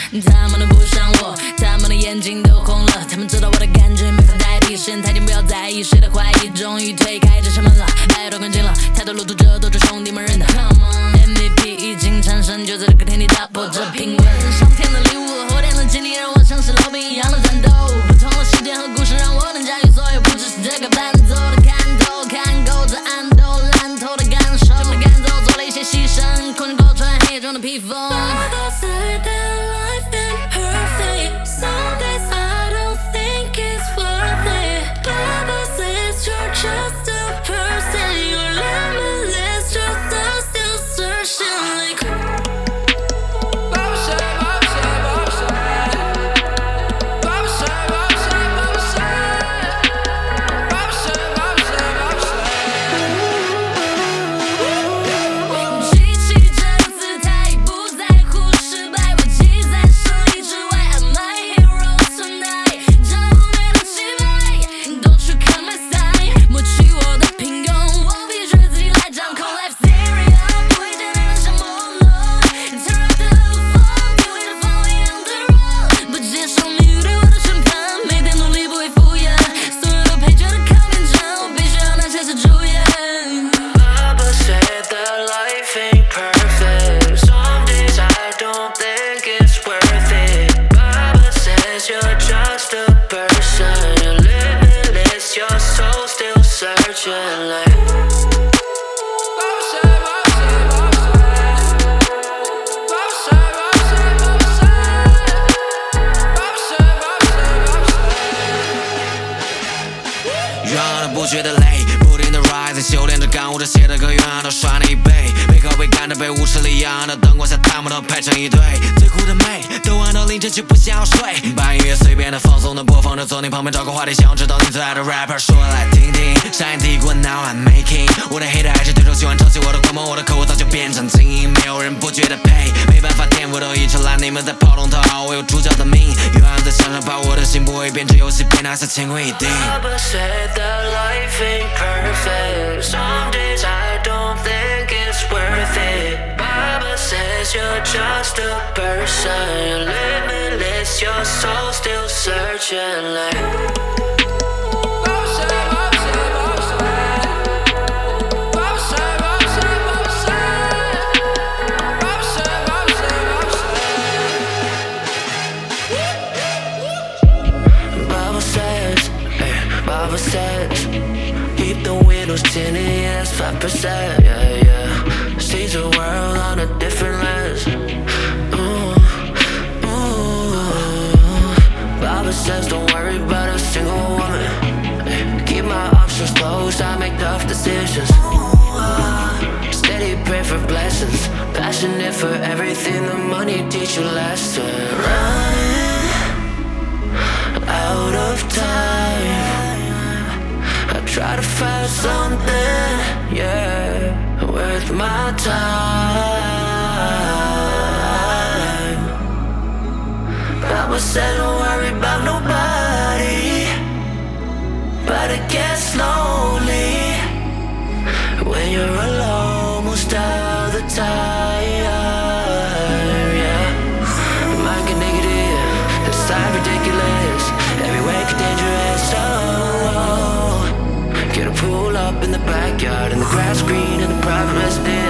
他们都不像我，他们的眼睛都红了，他们知道我的感觉没法代替，先太近不要在意谁的怀疑，终于推开这扇门了，爱都更近了，太多路途者都是兄弟们认的 Come on MVP 已经产生，就在这个天地打破这平稳，上天的礼物，后天的经历让我像是老兵一样的战斗，不同的时间和故事让我能驾驭所有，不只是这个伴奏的看透，看够这暗斗烂透的感受，就被赶走，做了一些牺牲，困过穿黑夜中的披风。People say that life ain't perfect. Some days I don't think it's worth it. Bible says you're just a person. You're limitless, just a still searching like. 不觉得累，不停的 rise， 修炼着感悟着写的歌，永远都刷你一倍。每个被赶着被无视了一样的灯光下，他们都排成一队。最酷的妹都玩到凌晨，却不想要睡。把音乐随便的放松的播放着，坐你旁边找个话题，想知道你最爱的 rapper， 说来听听。上一帝国 now I'm making， 我的 hater 还是对手喜欢抄袭我的狂魔，我的口我早就变成精英，没有人不觉得配。没办法，天赋都遗传来，你们在跑龙套，我有主角的命。永远在想着把我的心不会变成游戏，被拿下乾坤一定。 Life ain't perfect. Some days I don't think it's worth it. Bible says you're just a person. You're limitless, your soul still searching like. Bible says, keep the windows tinted, yeah, that's 5%, yeah, yeah. Sees the world on a different lens. Bible says, don't worry about a single woman. Keep my options closed, I make tough decisions. Steady pray for blessings, passionate for everything. The money teach you lessons. Running out of time, I try to find something, yeah, worth my time. Bible said don't worry about nobody, but it gets lonely when you're alone most of the time, yeah. Mind get negative, inside ridiculous, every way get dangerous, oh. Get a pool up in the backyard, and the grass green, and the private residence.